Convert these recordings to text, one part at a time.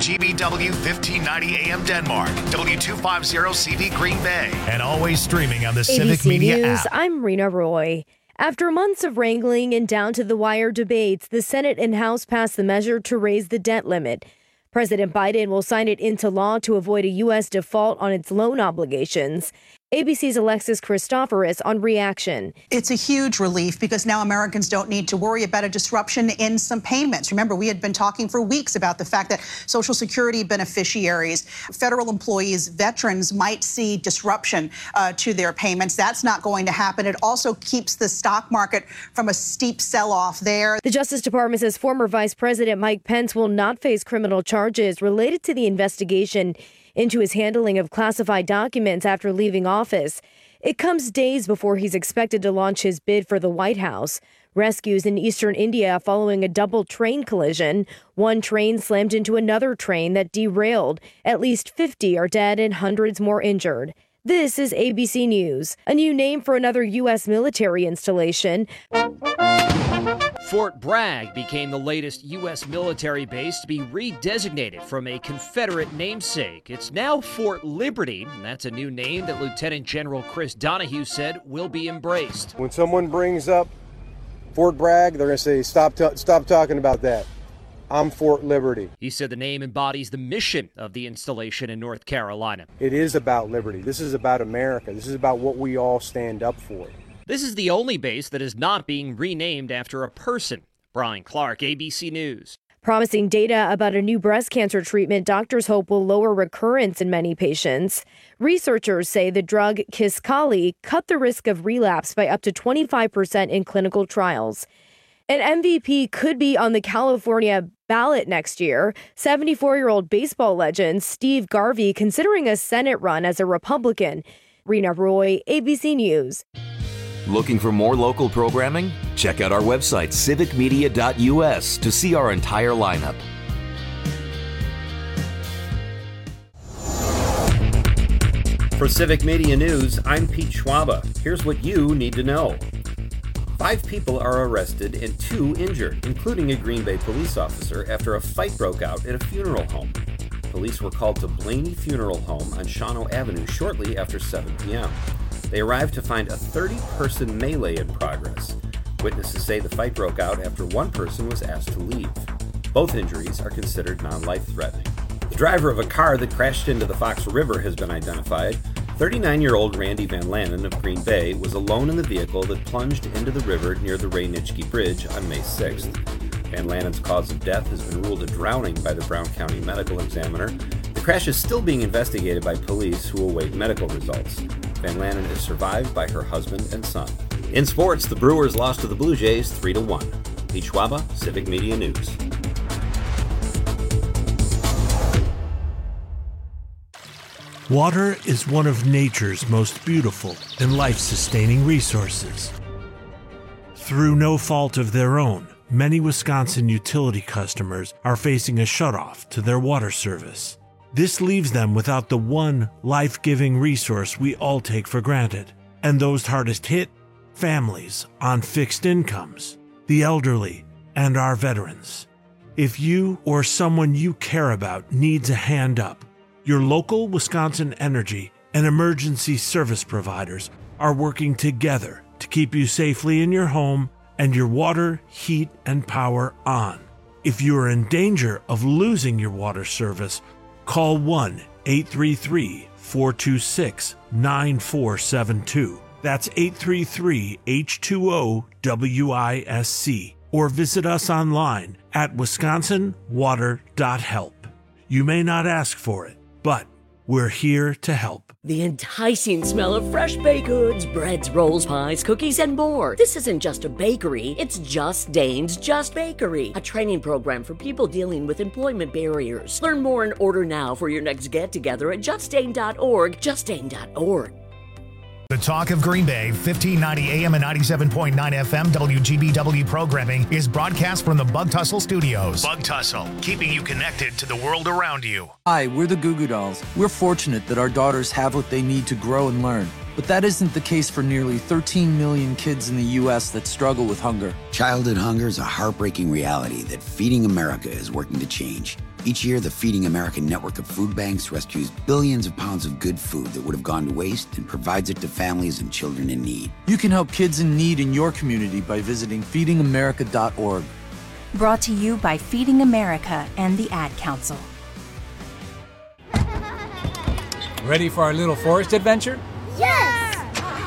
WGBW 1590 AM Denmark, W250CV Green Bay, and always streaming on the Civic ABC Media News, app. I'm Rena Roy. After months of wrangling and down-to-the-wire debates, the Senate and House passed the measure to raise the debt limit. President Biden will sign it into law to avoid a U.S. default on its loan obligations. ABC's Alexis Christoforous on Reaction. It's a huge relief because now Americans don't need to worry about a disruption in some payments. Remember, we had been talking for weeks about the fact that Social Security beneficiaries, federal employees, veterans might see disruption to their payments. That's not going to happen. It also keeps the stock market from a steep sell-off there. The Justice Department says former Vice President Mike Pence will not face criminal charges related to the investigation into his handling of classified documents after leaving office. It comes days before he's expected to launch his bid for the White House. Rescues in eastern India following a double train collision. One train slammed into another train that derailed. At least 50 are dead and hundreds more injured. This is ABC News. A new name for another U.S. military installation. Fort Bragg became the latest U.S. military base to be redesignated from a Confederate namesake. It's now Fort Liberty, and that's a new name that Lieutenant General Chris Donahue said will be embraced. When someone brings up Fort Bragg, they're going to say, stop talking about that. I'm Fort Liberty. He said the name embodies the mission of the installation in North Carolina. It is about liberty. This is about America. This is about what we all stand up for. This is the only base that is not being renamed after a person. Brian Clark, ABC News. Promising data about a new breast cancer treatment doctors hope will lower recurrence in many patients. Researchers say the drug Kisqali cut the risk of relapse by up to 25% in clinical trials. An MVP could be on the California ballot next year. 74-year-old baseball legend Steve Garvey considering a Senate run as a Republican. Rena Roy, ABC News. Looking for more local programming? Check out our website, civicmedia.us, to see our entire lineup. For Civic Media News, I'm Pete Schwaba. Here's what you need to know. 5 people are arrested and 2 injured, including a Green Bay police officer, after a fight broke out at a funeral home. Police were called to Blaney Funeral Home on Shawano Avenue shortly after 7 p.m. They arrived to find a 30-person melee in progress. Witnesses say the fight broke out after one person was asked to leave. Both injuries are considered non-life-threatening. The driver of a car that crashed into the Fox River has been identified. 39-year-old Randy Van Lannen of Green Bay was alone in the vehicle that plunged into the river near the Ray Nitschke Bridge on May 6th. Van Lannen's cause of death has been ruled a drowning by the Brown County Medical Examiner. The crash is still being investigated by police who await medical results. Van Lannen is survived by her husband and son. In sports, the Brewers lost to the Blue Jays 3-1. Pete Schwaba, Civic Media News. Water is one of nature's most beautiful and life-sustaining resources. Through no fault of their own, many Wisconsin utility customers are facing a shutoff to their water service. This leaves them without the one life-giving resource we all take for granted. And those hardest hit? Families on fixed incomes, the elderly, and our veterans. If you or someone you care about needs a hand up, your local Wisconsin Energy and emergency service providers are working together to keep you safely in your home and your water, heat, and power on. If you are in danger of losing your water service, call 1-833-426-9472. That's 833-H2O-WISC. Or visit us online at wisconsinwater.help. You may not ask for it, but we're here to help. The enticing smell of fresh baked goods, breads, rolls, pies, cookies, and more. This isn't just a bakery, it's Just Dane's Just Bakery, a training program for people dealing with employment barriers. Learn more and order now for your next get-together at justdane.org, justdane.org. The Talk of Green Bay, 1590 AM and 97.9 FM WGBW programming is broadcast from the Bug Tussle Studios. Bug Tussle, keeping you connected to the world around you. Hi, we're the Goo Goo Dolls. We're fortunate that our daughters have what they need to grow and learn. But that isn't the case for nearly 13 million kids in the U.S. that struggle with hunger. Childhood hunger is a heartbreaking reality that Feeding America is working to change. Each year, the Feeding America network of food banks rescues billions of pounds of good food that would have gone to waste and provides it to families and children in need. You can help kids in need in your community by visiting feedingamerica.org. Brought to you by Feeding America and the Ad Council. Ready for our little forest adventure? Yes!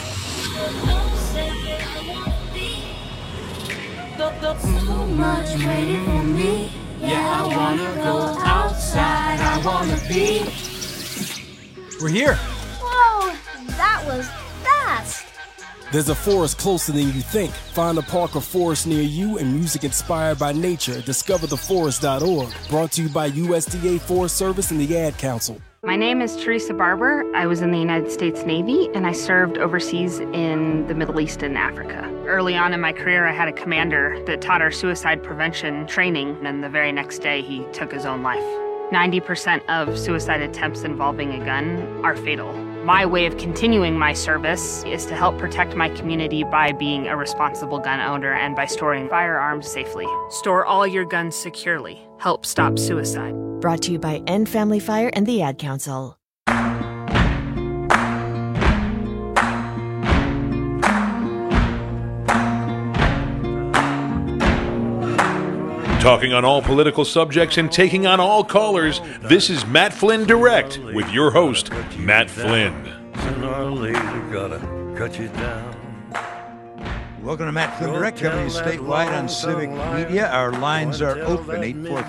So much waiting for me. Yeah, I wanna go outside. I wanna be. We're here. Whoa, that was fast. There's a forest closer than you think. Find a park or forest near you and music inspired by nature. DiscoverTheForest.org. Brought to you by USDA Forest Service and the Ad Council. My name is Teresa Barber. I was in the United States Navy, and I served overseas in the Middle East and Africa. Early on in my career, I had a commander that taught our suicide prevention training, and the very next day, he took his own life. 90% of suicide attempts involving a gun are fatal. My way of continuing my service is to help protect my community by being a responsible gun owner and by storing firearms safely. Store all your guns securely. Help stop suicide. Brought to you by End Family Fire and the Ad Council. Talking on all political subjects and taking on all callers, this is Matt Flynn Direct with your host, Matt Flynn. Welcome to Matt Flynn Direct, coming to you statewide on Civic Media. Our lines are open,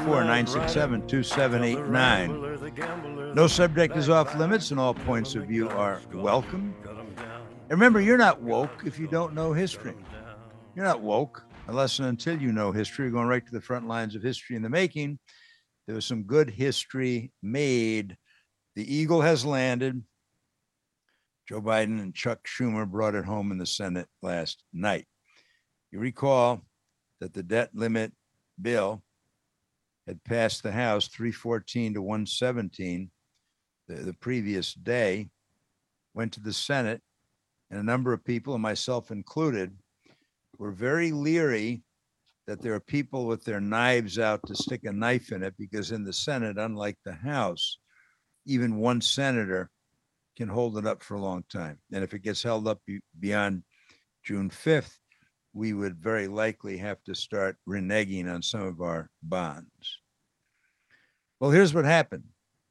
844-967-2789. No subject is off limits, and all points of view are welcome. And remember, you're not woke if you don't know history. You're not woke unless and until you know history. You're going right to the front lines of history in the making. There was some good history made. The Eagle has landed. Joe Biden and Chuck Schumer brought it home in the Senate last night. You recall that the debt limit bill had passed the House 314 to 117 the previous day, went to the Senate, and a number of people, and myself included, were very leery that there are people with their knives out to stick a knife in it, because in the Senate, unlike the House, even one senator can hold it up for a long time. And if it gets held up beyond June 5th, we would very likely have to start reneging on some of our bonds. Well, here's what happened.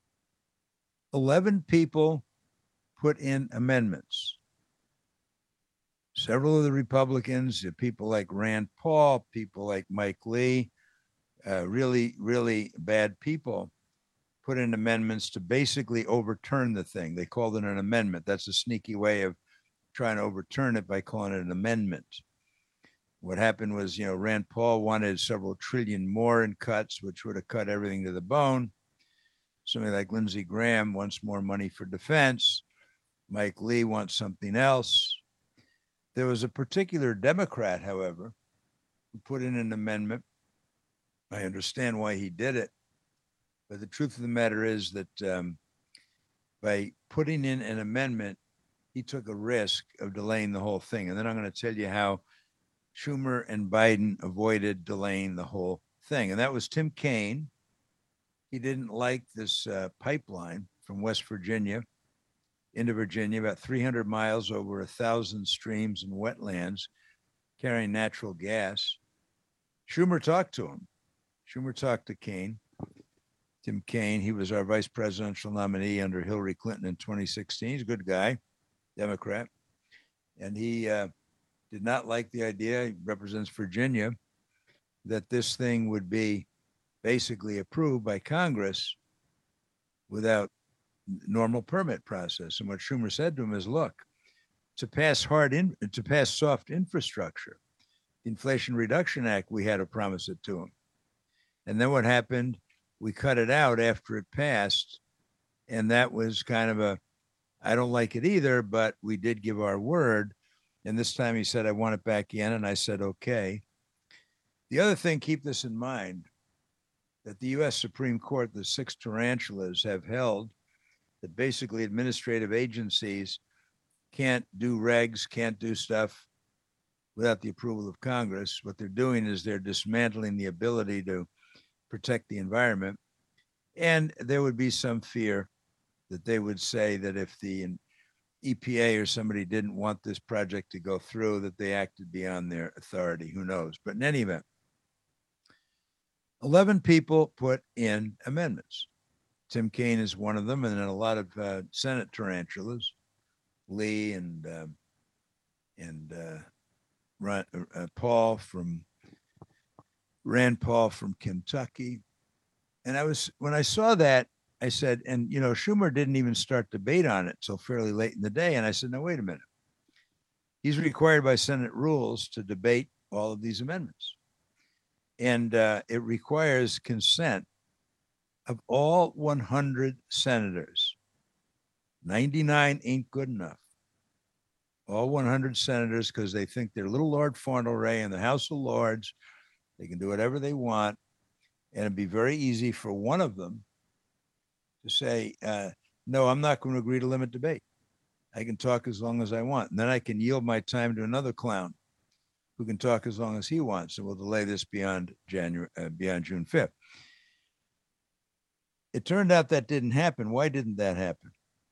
11 people put in amendments. Several of the Republicans, people like Rand Paul, people like Mike Lee, really, really bad people, put in amendments to basically overturn the thing. They called it an amendment. That's a sneaky way of trying to overturn it by calling it an amendment. What happened was, Rand Paul wanted several trillion more in cuts, which would have cut everything to the bone. Somebody like Lindsey Graham wants more money for defense. Mike Lee wants something else. There was a particular Democrat, however, who put in an amendment. I understand why he did it. But the truth of the matter is that by putting in an amendment, he took a risk of delaying the whole thing. And then I'm going to tell you how Schumer and Biden avoided delaying the whole thing. And that was Tim Kaine. He didn't like this pipeline from West Virginia into Virginia, about 300 miles over 1,000 streams and wetlands, carrying natural gas. Schumer talked to him. Schumer talked to Kaine. Tim Kaine, he was our vice presidential nominee under Hillary Clinton in 2016. He's a good guy, Democrat. And he did not like the idea, he represents Virginia, that this thing would be basically approved by Congress without normal permit process. And what Schumer said to him is, look, to pass soft infrastructure, the Inflation Reduction Act, we had to promise it to him. And then what happened? We cut it out after it passed. And that was kind of I don't like it either, but we did give our word. And this time he said, I want it back in. And I said, okay. The other thing, keep this in mind, that the U.S. Supreme Court, the 6 tarantulas, have held that basically administrative agencies can't do regs, can't do stuff without the approval of Congress. What they're doing is they're dismantling the ability to protect the environment. And there would be some fear that they would say that if the EPA or somebody didn't want this project to go through, that they acted beyond their authority. Who knows? But in any event, 11 people put in amendments. Tim Kaine is one of them, and then a lot of Senate tarantulas, Lee and Rand Paul from Kentucky. And when I saw that, I said, and Schumer didn't even start debate on it till fairly late in the day. And I said, no, wait a minute. He's required by Senate rules to debate all of these amendments. And it requires consent of all 100 senators. 99 ain't good enough. All 100 senators, because they think they're little Lord Fauntleroy in the House of Lords. They can do whatever they want. And it'd be very easy for one of them to say, no, I'm not going to agree to limit debate. I can talk as long as I want. And then I can yield my time to another clown who can talk as long as he wants. And we'll delay this beyond June 5th. It turned out that didn't happen. Why didn't that happen?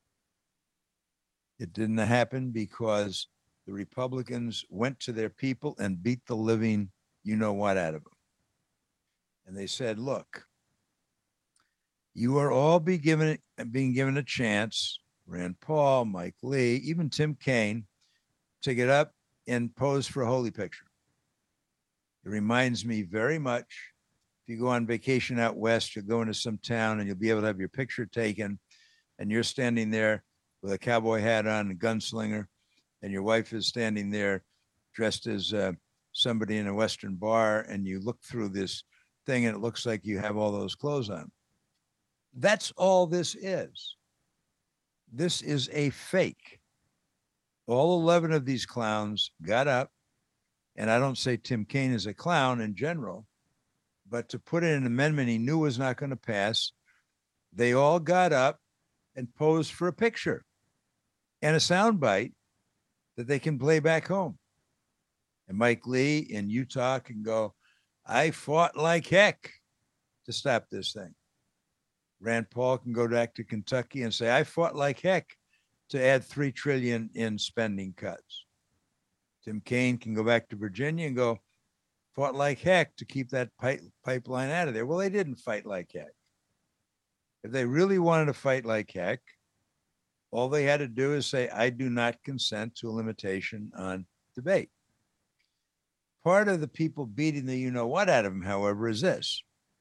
It didn't happen because the Republicans went to their people and beat the living you-know-what out of them. And they said, look, you are all being given a chance, Rand Paul, Mike Lee, even Tim Kaine, to get up and pose for a holy picture. It reminds me very much, if you go on vacation out west, you'll go into some town and you'll be able to have your picture taken, and you're standing there with a cowboy hat on, a gunslinger, and your wife is standing there dressed as somebody in a Western bar, and you look through this thing and it looks like you have all those clothes on. That's all this is. This is a fake. All 11 of these clowns got up, and I don't say Tim Kaine is a clown in general, but to put in an amendment he knew was not going to pass, they all got up and posed for a picture and a soundbite that they can play back home. And Mike Lee in Utah can go, I fought like heck to stop this thing. Rand Paul can go back to Kentucky and say, I fought like heck to add $3 trillion in spending cuts. Tim Kaine can go back to Virginia and go, fought like heck to keep that pipeline out of there. Well, they didn't fight like heck. If they really wanted to fight like heck, all they had to do is say, I do not consent to a limitation on debate. Part of the people beating the you-know-what out of them, however, is this.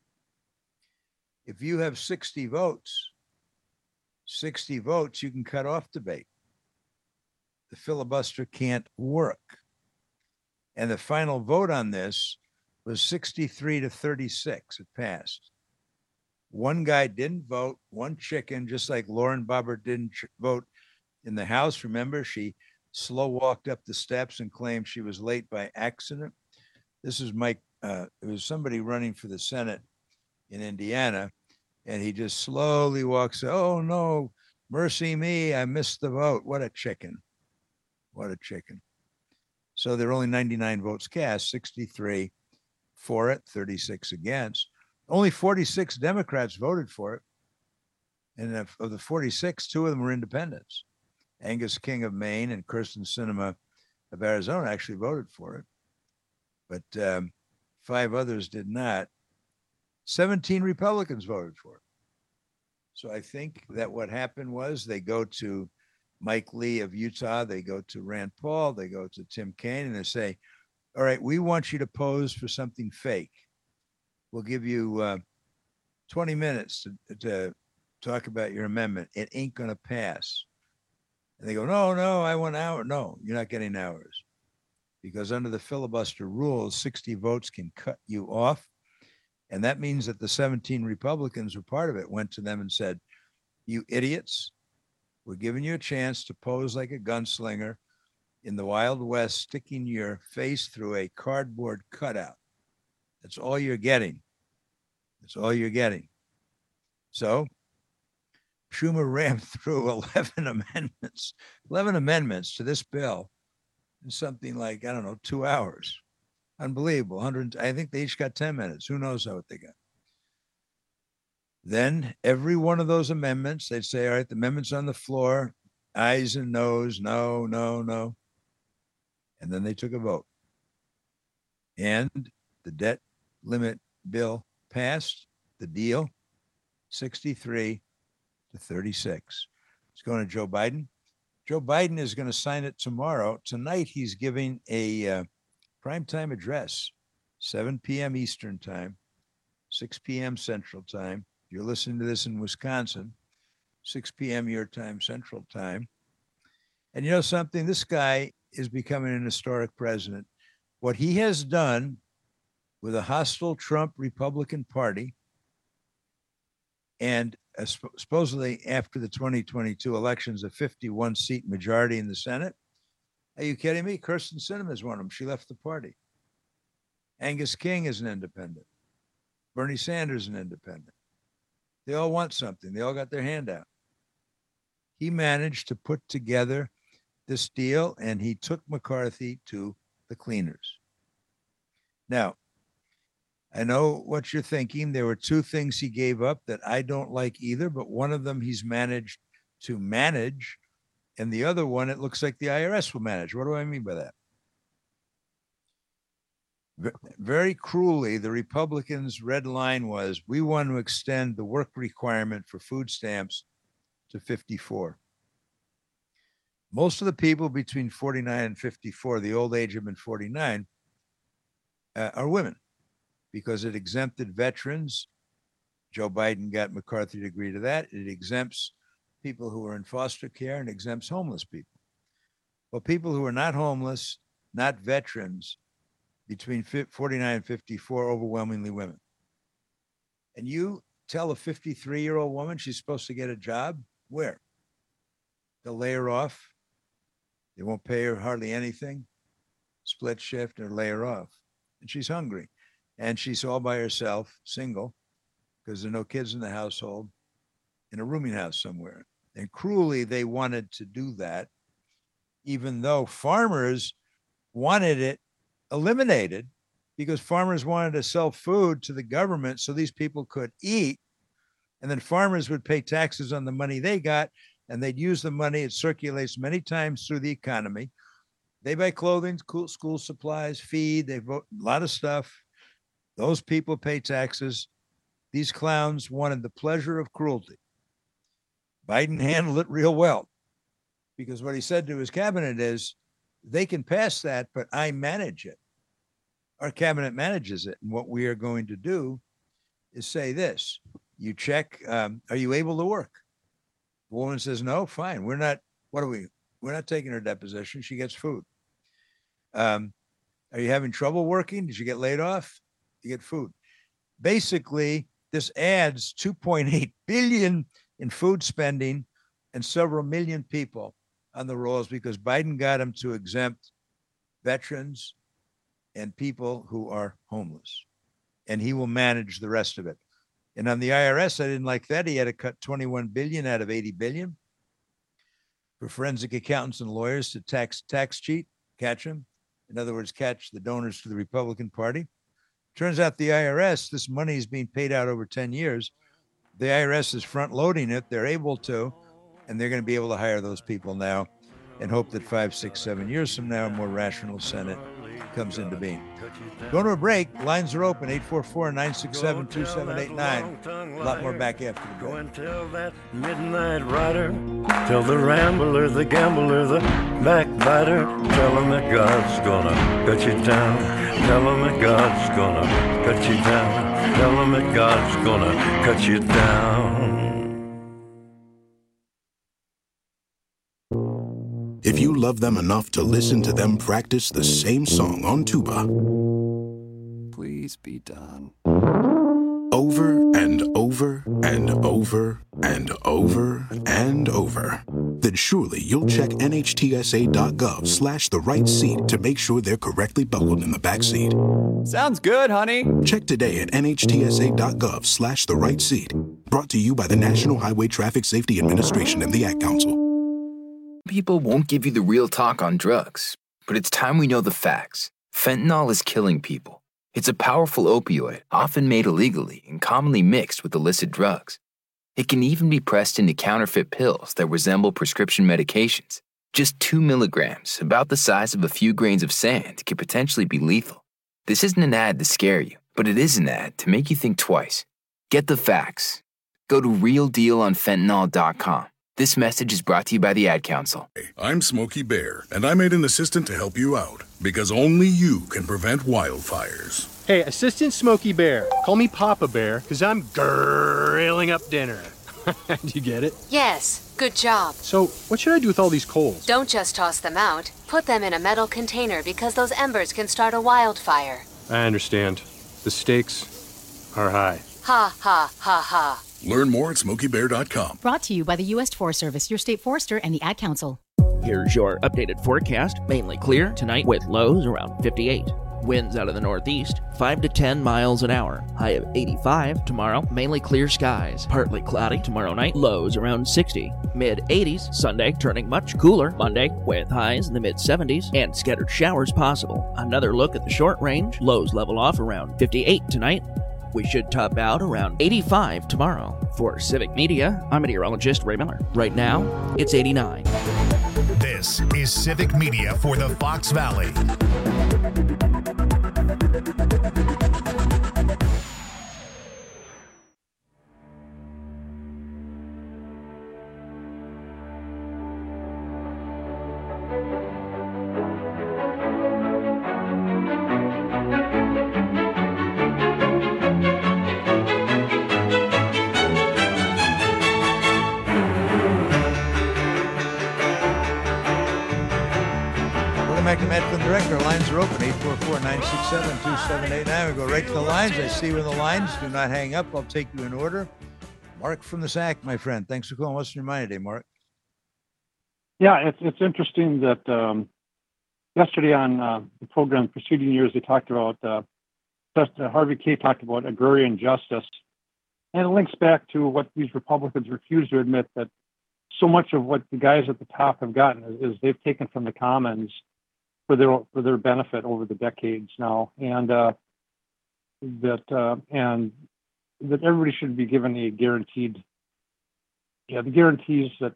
If you have 60 votes, you can cut off debate. The filibuster can't work. And the final vote on this was 63 to 36. It passed. One guy didn't vote, one chicken, just like Lauren Boebert didn't vote in the House. Remember, she slow walked up the steps and claimed she was late by accident. This is Mike. It was somebody running for the Senate in Indiana, and he just slowly walks. Oh no, mercy me! I missed the vote. What a chicken! What a chicken! So there are only 99 votes cast, 63 for it, 36 against. Only 46 Democrats voted for it, and of the 46, 2 of them were independents. Angus King of Maine and Kyrsten Sinema of Arizona actually voted for it, but 5 others did not. 17 Republicans voted for it. So I think that what happened was they go to Mike Lee of Utah, they go to Rand Paul, they go to Tim Kaine, and they say, all right, we want you to pose for something fake. We'll give you 20 minutes to talk about your amendment. It ain't going to pass. And they go, no, I want an hour. No, you're not getting hours. Because under the filibuster rules, 60 votes can cut you off. And that means that the 17 Republicans who were part of it went to them and said, you idiots, we're giving you a chance to pose like a gunslinger in the Wild West, sticking your face through a cardboard cutout. That's all you're getting. That's all you're getting. So Schumer rammed through 11 amendments to this bill in something like, 2 hours. Unbelievable. I think they each got 10 minutes. Who knows what they got. Then every one of those amendments, they'd say, all right, the amendment's on the floor, ayes and noes, no, no, no. And then they took a vote. And the debt limit bill passed, the deal, 63 to 36. It's going to Joe Biden. Joe Biden is going to sign it tomorrow. Tonight, he's giving a primetime address, 7 p.m. Eastern time, 6 p.m. Central time. If you're listening to this in Wisconsin, 6 p.m. your time, Central time. And you know something? This guy is becoming an historic president. What he has done with a hostile Trump Republican Party, and supposedly after the 2022 elections, a 51-seat majority in the Senate. Are you kidding me? Kyrsten Sinema is one of them. She left the party. Angus King is an independent. Bernie Sanders is an independent. They all want something. They all got their hand out. He managed to put together this deal, and he took McCarthy to the cleaners. Now, I know what you're thinking. There were two things he gave up that I don't like either, but one of them he's managed to manage, and the other one, it looks like the IRS will manage. What do I mean by that? Very cruelly, the Republicans' red line was, we want to extend the work requirement for food stamps to 54. Most of the people between 49 and 54, the old age of 49, are women, because it exempted veterans. Joe Biden got McCarthy to agree to that. It exempts people who are in foster care and exempts homeless people. Well, people who are not homeless, not veterans, between 49 and 54, overwhelmingly women. And you tell a 53-year-old woman she's supposed to get a job, where? They'll lay her off. They won't pay her hardly anything, split shift, or lay her off. And she's hungry. And she's all by herself, single, because there are no kids in the household, in a rooming house somewhere. And cruelly, they wanted to do that, even though farmers wanted it eliminated, because farmers wanted to sell food to the government so these people could eat. And then farmers would pay taxes on the money they got, and they'd use the money. It circulates many times through the economy. They buy clothing, school supplies, feed, they vote a lot of stuff. Those people pay taxes. These clowns wanted the pleasure of cruelty. Biden handled it real well, because what he said to his cabinet is, they can pass that, but I manage it. Our cabinet manages it. And what we are going to do is say this. You check, are you able to work? The woman says, no, fine. We're not taking her deposition. She gets food. Are you having trouble working? Did you get laid off? You get food. Basically, this adds $2.8 billion in food spending and several million people on the rolls, because Biden got him to exempt veterans and people who are homeless, and he will manage the rest of it. And on the IRS, I didn't like that. He had to cut $21 billion out of $80 billion for forensic accountants and lawyers to tax cheat, catch them. In other words, catch the donors to the Republican Party. Turns out the IRS, this money is being paid out over 10 years. The IRS is front loading it. They're able to, and they're going to be able to hire those people now and hope that 5, 6, 7 years from now, a more rational Senate comes into being. Going to a break. Lines are open, 844-967-2789. A lot more back after the break. Go and tell that midnight rider, tell the rambler, the gambler, the backbiter, tell him that God's gonna cut you down. Tell him that God's gonna cut you down. Tell him that God's gonna cut you down. If you love them enough to listen to them practice the same song on tuba, please be done. Over and over and over and over and over, then surely you'll check NHTSA.gov/the right seat to make sure they're correctly buckled in the back seat. Sounds good, honey. Check today at NHTSA.gov/the right seat. Brought to you by the National Highway Traffic Safety Administration and the Ad Council. People won't give you the real talk on drugs, but it's time we know the facts. Fentanyl is killing people. It's a powerful opioid, often made illegally and commonly mixed with illicit drugs. It can even be pressed into counterfeit pills that resemble prescription medications. Just 2 milligrams, about the size of a few grains of sand, could potentially be lethal. This isn't an ad to scare you, but it is an ad to make you think twice. Get the facts. Go to realdealonfentanyl.com. This message is brought to you by the Ad Council. I'm Smokey Bear, and I made an assistant to help you out, because only you can prevent wildfires. Hey, Assistant Smokey Bear. Call me Papa Bear, because I'm grilling up dinner. Do you get it? Yes, good job. So, what should I do with all these coals? Don't just toss them out. Put them in a metal container because those embers can start a wildfire. I understand. The stakes are high. Ha, ha, ha, ha. Learn more at SmokeyBear.com. Brought to you by the U.S. Forest Service, your state forester, and the Ad Council. Here's your updated forecast. Mainly clear tonight with lows around 58. Winds out of the northeast, 5 to 10 miles an hour. High of 85 tomorrow. Mainly clear skies. Partly cloudy tomorrow night. Lows around 60. Mid-80s Sunday, turning much cooler Monday with highs in the mid-70s and scattered showers possible. Another look at the short range. Lows level off around 58 tonight. We should top out around 85 tomorrow. For Civic Media, I'm meteorologist Ray Miller. Right now, it's 89. This is Civic Media for the Fox Valley. Our lines are open, 844-967-2789. We go right to the lines. I see you in the lines. Do not hang up. I'll take you in order. Mark from the SAC, my friend. Thanks for calling. What's on your mind today, Mark? Yeah, it's interesting that yesterday on the program preceding years, they talked about, Harvey K. talked about agrarian justice. And it links back to what these Republicans refuse to admit, that so much of what the guys at the top have gotten is they've taken from the commons for their benefit over the decades now, and that everybody should be given a guaranteed, the guarantees that,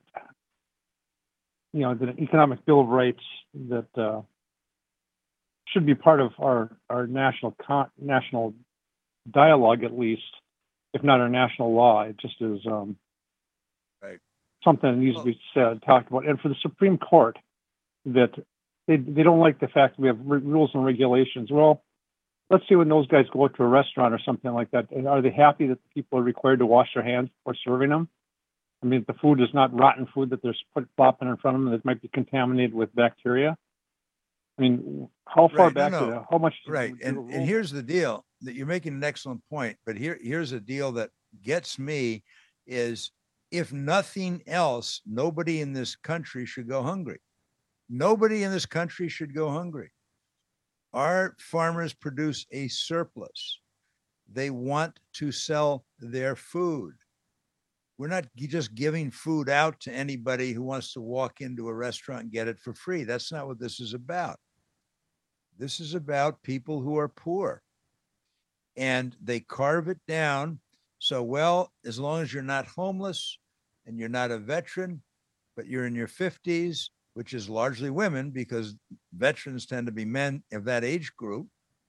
the economic bill of rights that should be part of our national dialogue, at least, if not our national law. It just is right. Something that needs to be said, talked about, and for the Supreme Court that. They don't like the fact that we have rules and regulations. Well, let's see when those guys go out to a restaurant or something like that. Are they happy that the people are required to wash their hands before serving them? I mean, the food is not rotten food that they're plopping in front of them that might be contaminated with bacteria. I mean, how far back? How much? Right, and here's the deal. That you're making an excellent point, but here's a deal that gets me is, if nothing else, nobody in this country should go hungry. Nobody in this country should go hungry. Our farmers produce a surplus. They want to sell their food. We're not just giving food out to anybody who wants to walk into a restaurant and get it for free. That's not what this is about. This is about people who are poor. And they carve it down. So, well, as long as you're not homeless and you're not a veteran, but you're in your 50s, which is largely women, because veterans tend to be men of that age group,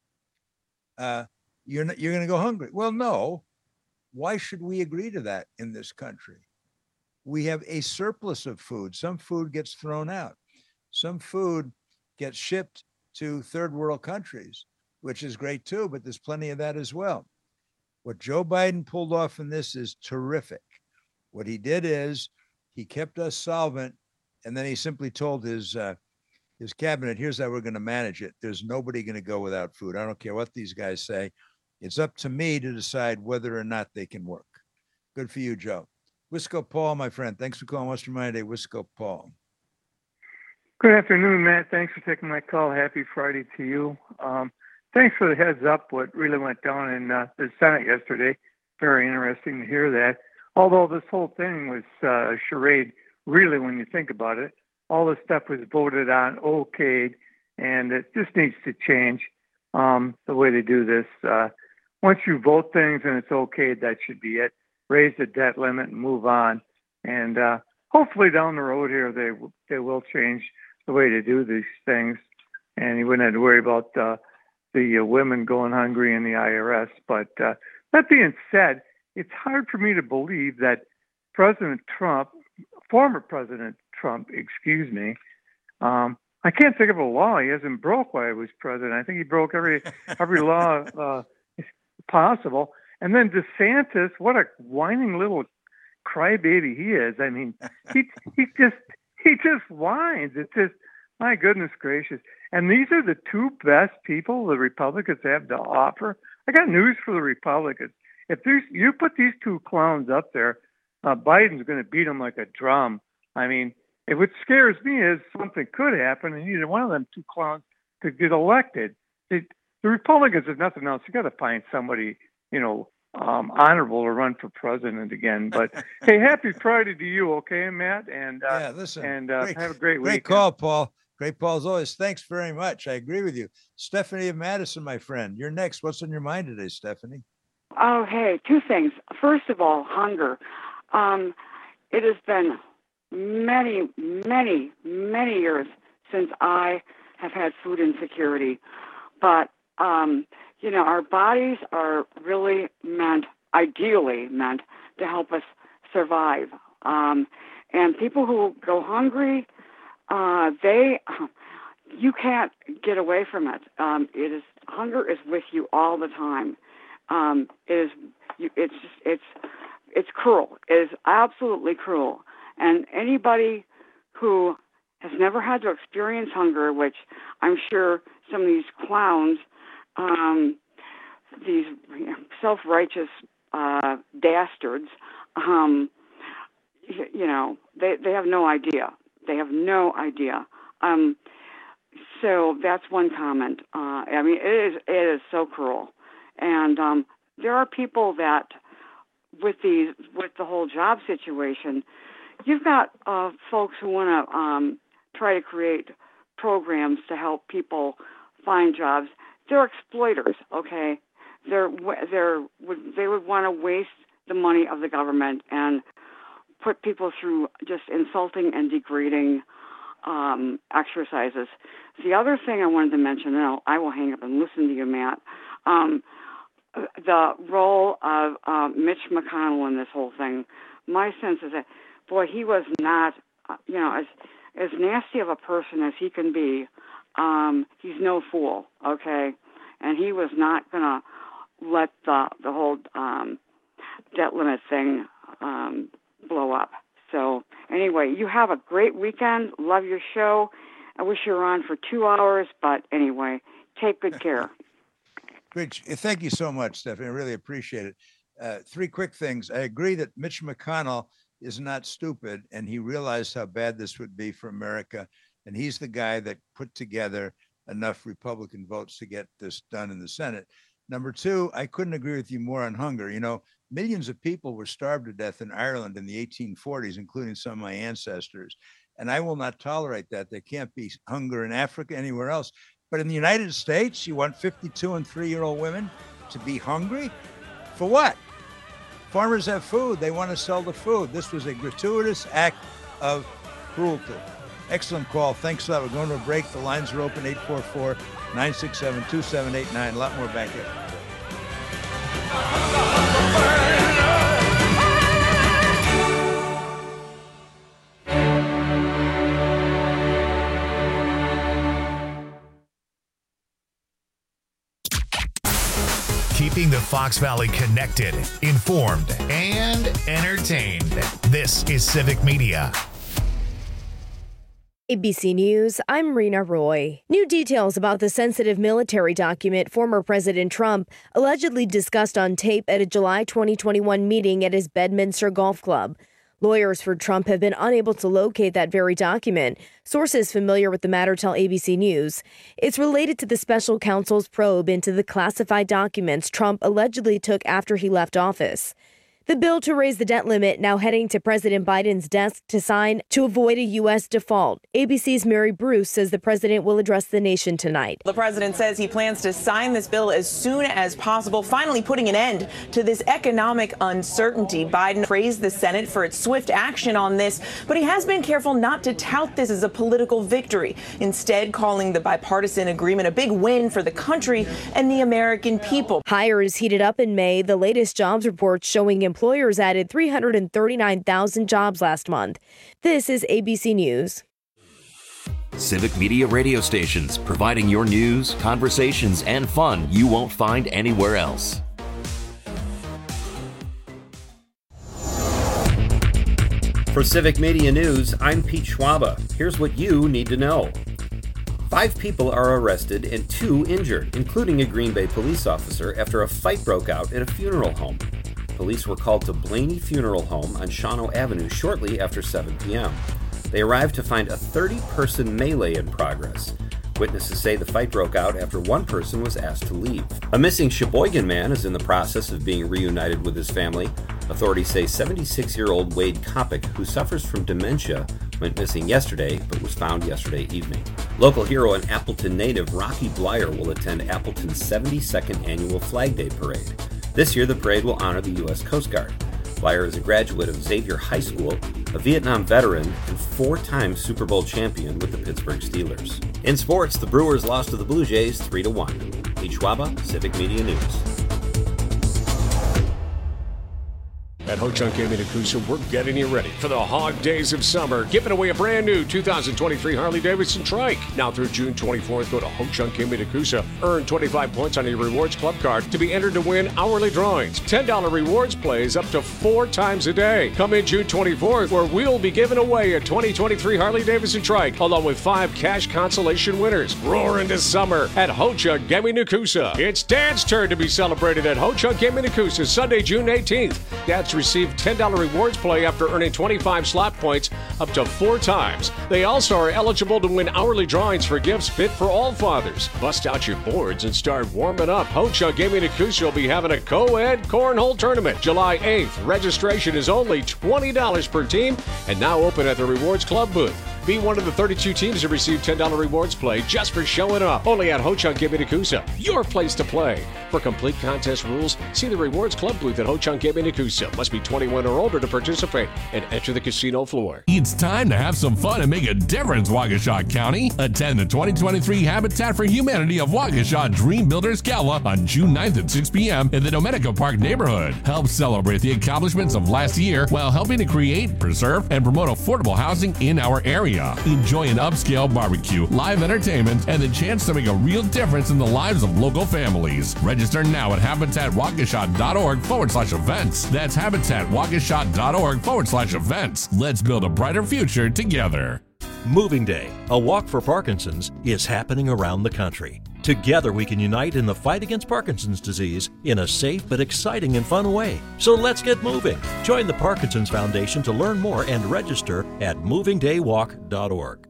you're going to go hungry. Well, no. Why should we agree to that in this country? We have a surplus of food. Some food gets thrown out. Some food gets shipped to third world countries, which is great too, but there's plenty of that as well. What Joe Biden pulled off in this is terrific. What he did is he kept us solvent. And then he simply told his cabinet, here's how we're going to manage it. There's nobody going to go without food. I don't care what these guys say. It's up to me to decide whether or not they can work. Good for you, Joe. Wisco Paul, my friend. Thanks for calling Western Mind Day. Wisco Paul. Good afternoon, Matt. Thanks for taking my call. Happy Friday to you. Thanks for the heads up what really went down in the Senate yesterday. Very interesting to hear that. Although this whole thing was a charade, really, when you think about it, all this stuff was voted on, okayed, and it just needs to change. the way they do this. Once you vote things and it's okay, that should be it. Raise the debt limit and move on. And hopefully down the road here, they will change the way to do these things. And you wouldn't have to worry about the women going hungry in the IRS. But that being said, it's hard for me to believe that former President Trump, I can't think of a law he hasn't broke while he was president. I think he broke every law possible. And then DeSantis, what a whining little crybaby he is. I mean, he just whines. It's just, my goodness gracious. And these are the two best people the Republicans have to offer. I got news for the Republicans. If you put these two clowns up there, Biden's going to beat them like a drum. I mean, what scares me is something could happen, and either one of them two clowns could get elected. The Republicans, if nothing else, you got to find somebody, honorable to run for president again. But hey, happy Friday to you, okay, Matt? And listen, and have a great weekend. Great call, Paul. Great call as always. Thanks very much. I agree with you. Stephanie of Madison, my friend. You're next. What's on your mind today, Stephanie? Oh, hey, two things. First of all, hunger. It has been many, many, many years since I have had food insecurity. But, our bodies are really ideally meant to help us survive. And people who go hungry, you can't get away from it. Hunger is with you all the time. It's cruel. It is absolutely cruel. And anybody who has never had to experience hunger, which I'm sure some of these clowns, these self-righteous dastards, they have no idea. They have no idea. So that's one comment. It is so cruel. And there are people that, with the whole job situation, you've got folks who want to try to create programs to help people find jobs. They're exploiters, okay? They would want to waste the money of the government and put people through just insulting and degrading exercises. The other thing I wanted to mention, and I will hang up and listen to you, Matt, the role of Mitch McConnell in this whole thing. My sense is that, boy, he was not, as nasty of a person as he can be. He's no fool, okay? And he was not going to let the whole debt limit thing blow up. So anyway, you have a great weekend. Love your show. I wish you were on for 2 hours, but anyway, take good care. Great. Thank you so much, Stephanie. I really appreciate it. Three quick things. I agree that Mitch McConnell is not stupid, and he realized how bad this would be for America. And he's the guy that put together enough Republican votes to get this done in the Senate. Number two, I couldn't agree with you more on hunger. Millions of people were starved to death in Ireland in the 1840s, including some of my ancestors. And I will not tolerate that. There can't be hunger in Africa, anywhere else. But in the United States, you want 52 and 3-year-old women to be hungry? For what? Farmers have food. They want to sell the food. This was a gratuitous act of cruelty. Excellent call. Thanks a lot. We're going to a break. The lines are open, 844-967-2789. A lot more back here. Keeping the Fox Valley connected, informed, and entertained. This is Civic Media. ABC News, I'm Rena Roy. New details about the sensitive military document former President Trump allegedly discussed on tape at a July 2021 meeting at his Bedminster Golf Club. Lawyers for Trump have been unable to locate that very document. Sources familiar with the matter tell ABC News it's related to the special counsel's probe into the classified documents Trump allegedly took after he left office. The bill to raise the debt limit now heading to President Biden's desk to sign to avoid a U.S. default. ABC's Mary Bruce says the president will address the nation tonight. The president says he plans to sign this bill as soon as possible, finally putting an end to this economic uncertainty. Biden praised the Senate for its swift action on this, but he has been careful not to tout this as a political victory, instead calling the bipartisan agreement a big win for the country and the American people. Hires heated up in May. The latest jobs report showing employers added 339,000 jobs last month. This is ABC News. Civic Media radio stations, providing your news, conversations, and fun you won't find anywhere else. For Civic Media News, I'm Pete Schwaba. Here's what you need to know. 5 people are arrested and 2 injured, including a Green Bay police officer, after a fight broke out at a funeral home. Police were called to Blaney Funeral Home on Shawano Avenue shortly after 7 p.m. They arrived to find a 30-person melee in progress. Witnesses say the fight broke out after one person was asked to leave. A missing Sheboygan man is in the process of being reunited with his family. Authorities say 76-year-old Wade Kopic, who suffers from dementia, went missing yesterday but was found yesterday evening. Local hero and Appleton native Rocky Blyer will attend Appleton's 72nd annual Flag Day Parade. This year, the parade will honor the U.S. Coast Guard. Blyer is a graduate of Xavier High School, a Vietnam veteran, and 4-time Super Bowl champion with the Pittsburgh Steelers. In sports, the Brewers lost to the Blue Jays 3-1. Pete Schwaba, Civic Media News. At Ho-Chunk Gaming Coosa, we're getting you ready for the hog days of summer, giving away a brand new 2023 Harley-Davidson Trike. Now through June 24th, go to Ho-Chunk Gaming Coosa. Earn 25 points on your Rewards Club card to be entered to win hourly drawings. $10 rewards plays up to 4 times a day. Come in June 24th, where we'll be giving away a 2023 Harley-Davidson Trike, along with 5 cash consolation winners. Roar into summer at Ho-Chunk Gaming Coosa. It's Dad's turn to be celebrated at Ho-Chunk Gaming Coosa, Sunday, June 18th. Dad's receive $10 rewards play after earning 25 slot points up to 4 times. They also are eligible to win hourly drawings for gifts fit for all fathers. Bust out your boards and start warming up. Ho-Chunk Gaming Coosa will be having a co-ed cornhole tournament July 8th. Registration is only $20 per team and now open at the Rewards Club booth. Be one of the 32 teams to receive $10 rewards play just for showing up. Only at Ho-Chunk Gaming Coosa, your place to play. For complete contest rules, see the Rewards Club booth at Ho-Chunk Gaming Coosa. Must be 21 or older to participate and enter the casino floor. It's time to have some fun and make a difference, Waukesha County. Attend the 2023 Habitat for Humanity of Waukesha Dream Builders Gala on June 9th at 6 p.m. in the Domenica Park neighborhood. Help celebrate the accomplishments of last year while helping to create, preserve, and promote affordable housing in our area. Enjoy an upscale barbecue, live entertainment, and the chance to make a real difference in the lives of local families. Register now at habitatwaukesha.org/events. That's habitatwaukesha.org/events. Let's build a brighter future together. Moving Day, a walk for Parkinson's, is happening around the country. Together we can unite in the fight against Parkinson's disease in a safe but exciting and fun way. So let's get moving. Join the Parkinson's Foundation to learn more and register at movingdaywalk.org.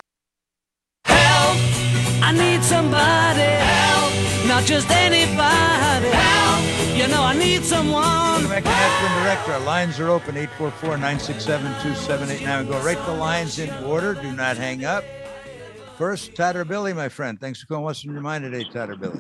Help! I need somebody. Help! Not just anybody. Help! You know I need someone. Director, our lines are open, 844-967-2789. Go right to the lines in order. Do not hang up. First, Tatter Billy, my friend. Thanks for calling. What's in your mind today, Tatter Billy?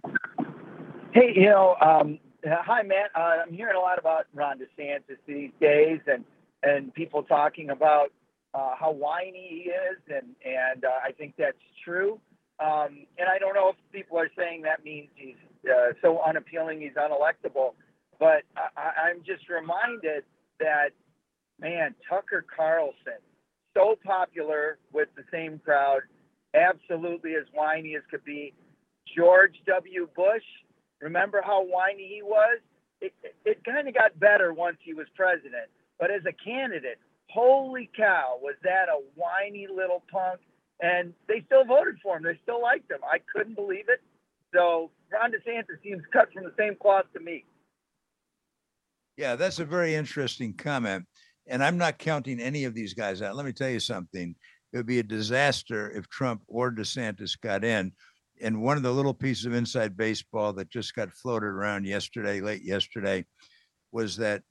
Hey, hi, Matt. I'm hearing a lot about Ron DeSantis these days, and people talking about how whiny he is, and I think that's true. And I don't know if people are saying that means he's so unappealing he's unelectable, but I'm just reminded that, man, Tucker Carlson, so popular with the same crowd, absolutely as whiny as could be. George W. Bush, remember how whiny he was? It kind of got better once he was president. But as a candidate, holy cow, was that a whiny little punk? And they still voted for him. They still liked him. I couldn't believe it. So Ron DeSantis seems cut from the same cloth to me. Yeah, that's a very interesting comment. And I'm not counting any of these guys out. Let me tell you something. It would be a disaster if Trump or DeSantis got in. And one of the little pieces of inside baseball that just got floated around yesterday, late yesterday, was that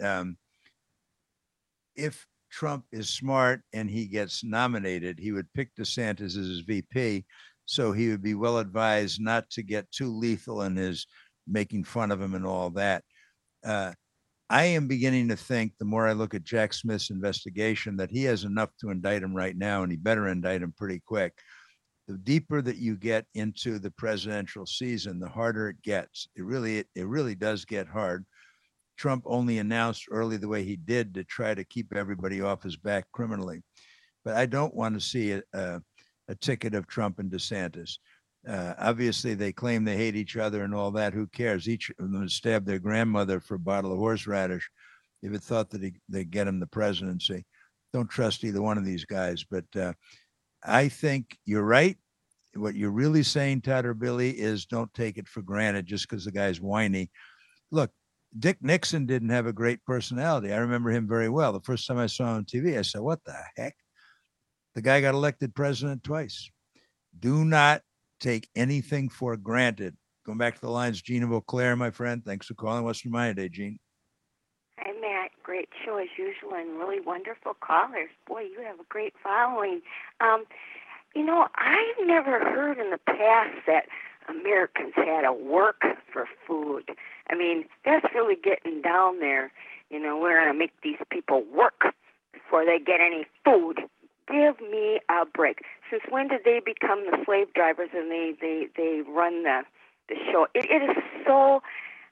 if Trump is smart and he gets nominated, he would pick DeSantis as his VP. So he would be well advised not to get too lethal in his making fun of him and all that. I am beginning to think, the more I look at Jack Smith's investigation, that he has enough to indict him right now, and he better indict him pretty quick. The deeper that you get into the presidential season, the harder it gets. It really does get hard. Trump only announced early the way he did to try to keep everybody off his back criminally. But I don't want to see a ticket of Trump and DeSantis. Obviously, they claim they hate each other and all that. Who cares? Each of them stabbed their grandmother for a bottle of horseradish if it thought that they'd get him the presidency. Don't trust either one of these guys. But I think you're right. What you're really saying, Todd or Billy, is don't take it for granted just because the guy's whiny. Look, Dick Nixon didn't have a great personality. I remember him very well. The first time I saw him on TV, I said, what the heck? The guy got elected president twice. Do not take anything for granted. Going back to the lines, Gene of Eau Claire, my friend. Thanks for calling. What's your mind today, Gene? Hi, Matt. Great show as usual and really wonderful callers. Boy, you have a great following. I've never heard in the past that Americans had to work for food. I mean, that's really getting down there. We're going to make these people work before they get any food. Give me a break. Since when did they become the slave drivers and they run the show? It is so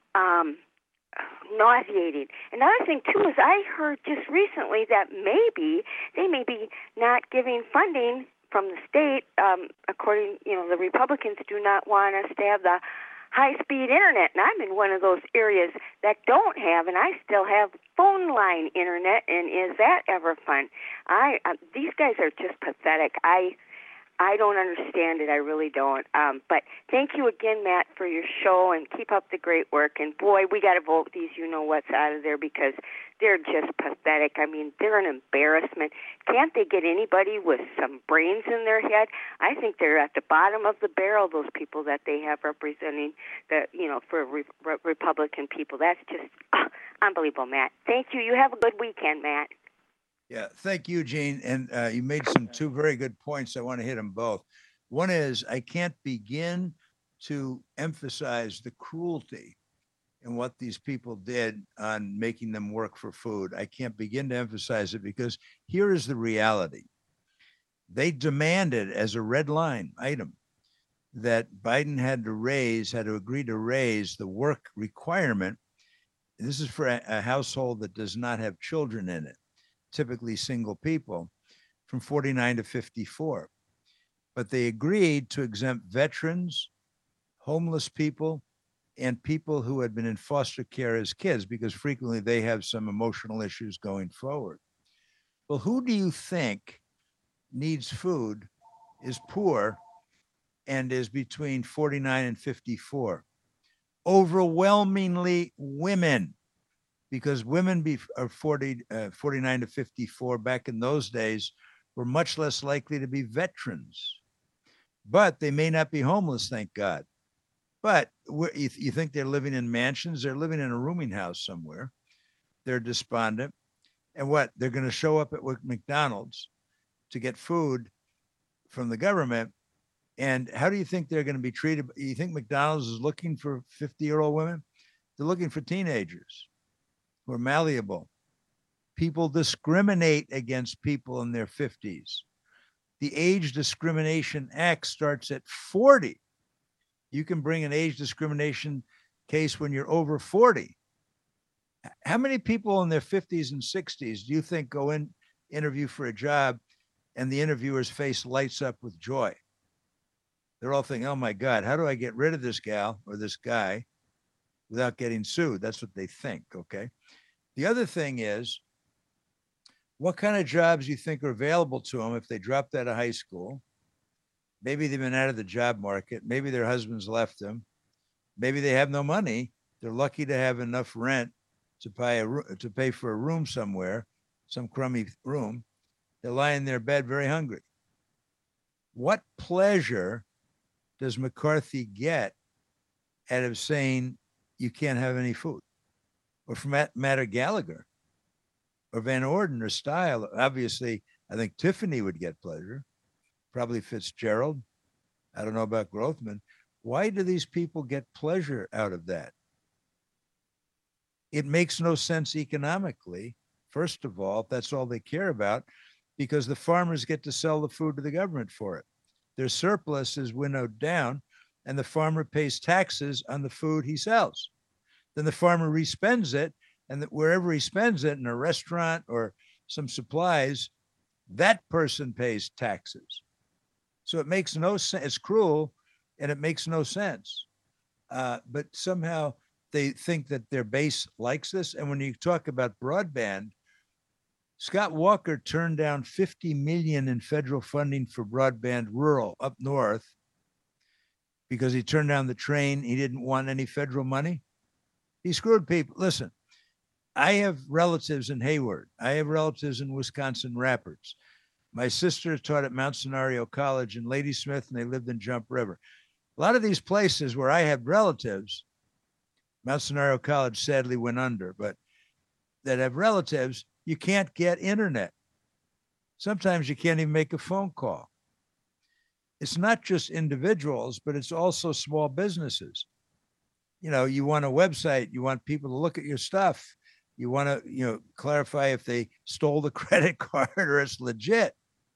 nauseating. Another thing, too, is I heard just recently that maybe they may be not giving funding from the state. According, the Republicans do not want us to have the high-speed internet, and I'm in one of those areas that don't have, and I still have phone line internet, and is that ever fun? These guys are just pathetic. I don't understand it. I really don't. But thank you again, Matt, for your show, and keep up the great work. And boy, we got to vote these you-know-whats out of there because they're just pathetic. I mean, they're an embarrassment. Can't they get anybody with some brains in their head? I think they're at the bottom of the barrel, those people that they have representing for Republican people. That's just unbelievable, Matt. Thank you. You have a good weekend, Matt. Yeah, thank you, Gene. And you made two very good points. I want to hit them both. One is I can't begin to emphasize the cruelty in what these people did on making them work for food. I can't begin to emphasize it because here is the reality. They demanded as a red line item that Biden had to agree to raise the work requirement. This is for a household that does not have children in it, typically single people, from 49 to 54. But they agreed to exempt veterans, homeless people, and people who had been in foster care as kids, because frequently they have some emotional issues going forward. Well, who do you think needs food, is poor, and is between 49 and 54? Overwhelmingly women. Because women are 49 to 54 back in those days were much less likely to be veterans. But they may not be homeless, thank God. But you think they're living in mansions? They're living in a rooming house somewhere. They're despondent. And what? They're going to show up at McDonald's to get food from the government. And how do you think they're going to be treated? You think McDonald's is looking for 50-year-old women? They're looking for teenagers who are malleable. People discriminate against people in their 50s. The Age Discrimination Act starts at 40. You can bring an age discrimination case when you're over 40. How many people in their 50s and 60s do you think go in, interview for a job, and the interviewer's face lights up with joy? They're all thinking, oh my God, how do I get rid of this gal or this guy without getting sued? That's what they think, okay? The other thing is, what kind of jobs do you think are available to them if they dropped out of high school? Maybe they've been out of the job market. Maybe their husbands left them. Maybe they have no money. They're lucky to have enough rent to pay for a room somewhere, some crummy room. They lie in their bed very hungry. What pleasure does McCarthy get out of saying you can't have any food? or from Matt Gallagher or Van Orden or Style. Obviously, I think Tiffany would get pleasure, probably Fitzgerald. I don't know about Grothman. Why do these people get pleasure out of that? It makes no sense economically, first of all, if that's all they care about, because the farmers get to sell the food to the government for it. Their surplus is winnowed down, and the farmer pays taxes on the food he sells. Then the farmer respends it, and wherever he spends it, in a restaurant or some supplies, that person pays taxes. So it makes no sense. It's cruel, and it makes no sense. But somehow they think that their base likes this. And when you talk about broadband, Scott Walker turned down $50 million in federal funding for broadband rural up north because he turned down the train. He didn't want any federal money. He screwed people. Listen, I have relatives in Hayward. I have relatives in Wisconsin Rapids. My sister taught at Mount Scenario College in Ladysmith, and they lived in Jump River. A lot of these places where I have relatives, Mount Scenario College sadly went under, but that have relatives, you can't get internet. Sometimes you can't even make a phone call. It's not just individuals, but it's also small businesses. You know, you want a website, you want people to look at your stuff. You want to, clarify if they stole the credit card or it's legit.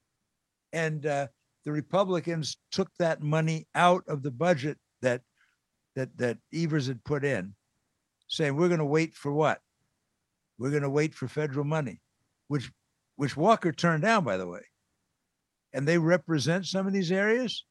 And the Republicans took that money out of the budget that Evers had put in, saying we're going to wait for what? We're going to wait for federal money, which Walker turned down, by the way. And they represent some of these areas.